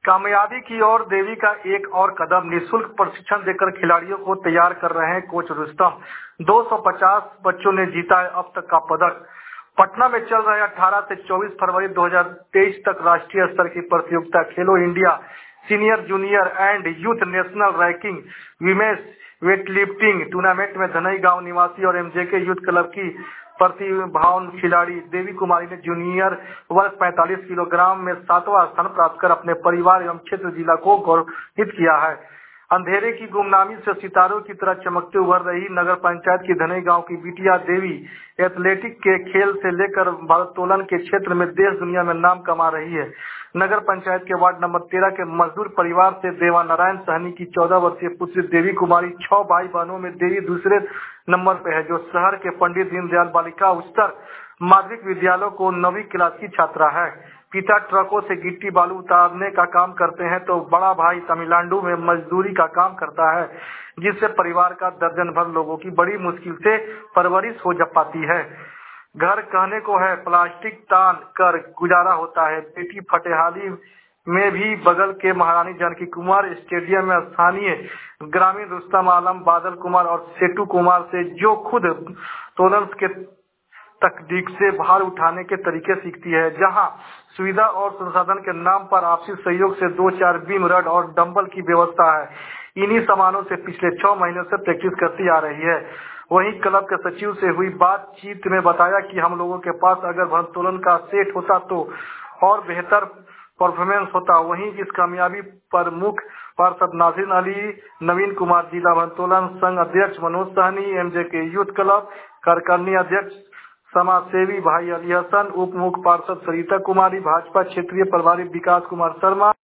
कामयाबी की ओर देवी का एक और कदम। निःशुल्क प्रशिक्षण देकर खिलाड़ियों को तैयार कर रहे हैं कोच रुस्तम। 250 बच्चों ने जीता है अब तक का पदक। पटना में चल रहे 18 से 24 फरवरी 2023 तक राष्ट्रीय स्तर की प्रतियोगिता Khelo India senior junior and youth national ranking women's weightlifting tournament में धनई गांव निवासी और एमजेके यूथ क्लब की प्रतिभावान खिलाड़ी देवी कुमारी ने जूनियर वर्ग 45 किलोग्राम में 7वां स्थान प्राप्त कर अपने परिवार एवं क्षेत्र जिला को गौरवित किया है। अंधेरे की गुमनामी से सितारों की तरह चमकते उभर रही नगर पंचायत की धनई गांव की बिटिया देवी एथलेटिक के खेल से लेकर भारोत्तोलन के क्षेत्र में देश दुनिया में नाम कमा रही है। नगर पंचायत के वार्ड नंबर 13 के मजदूर परिवार से देवा नारायण सहनी की 14 वर्षीय पुत्री देवी कुमारी 6 भाई बहनों में देवी दूसरे नंबर पे है, जो शहर के पंडित दीनदयाल बालिका उच्चतर माध्यमिक विद्यालय को 9वीं क्लास की छात्रा है। पिता ट्रकों से गिट्टी बालू उतारने का काम करते हैं तो बड़ा भाई तमिलनाडु में मजदूरी का काम करता है, जिससे परिवार का दर्जन भर लोगों की बड़ी मुश्किल से परवरिश हो जा पाती है। घर कहने को है, प्लास्टिक तान कर गुजारा होता है। बेटी फटेहाली में भी बगल के महारानी जानकी कुमार स्टेडियम में स्थानीय ग्रामीण रुस्तम आलम, बादल कुमार और सेटू कुमार से जो खुद तोलन के तकनीक से भार उठाने के तरीके सीखती है, जहां सुविधा और संसाधन के नाम पर आपसी सहयोग से 2-4 बीम रड और डंबल की व्यवस्था है। इन्हीं सामानों से पिछले 6 महीनों से प्रैक्टिस करती आ रही है। वहीं क्लब के सचिव से हुई बातचीत में बताया कि हम लोगों के पास अगर भारोत्तोलन का सेट होता तो और बेहतर परफॉर्मेंस होता। वहीं इस कामयाबी पर मुख्य पार्षद नाज़रीन अली, नवीन कुमार, जिला भारोत्तोलन संघ अध्यक्ष Manoj Sahni, MJK youth club कार्यकारिणी अध्यक्ष समाज सेवी भाई अली हसन, उप मुख्य पार्षद सरिता कुमारी, भाजपा क्षेत्रीय प्रभारी विकास कुमार शर्मा,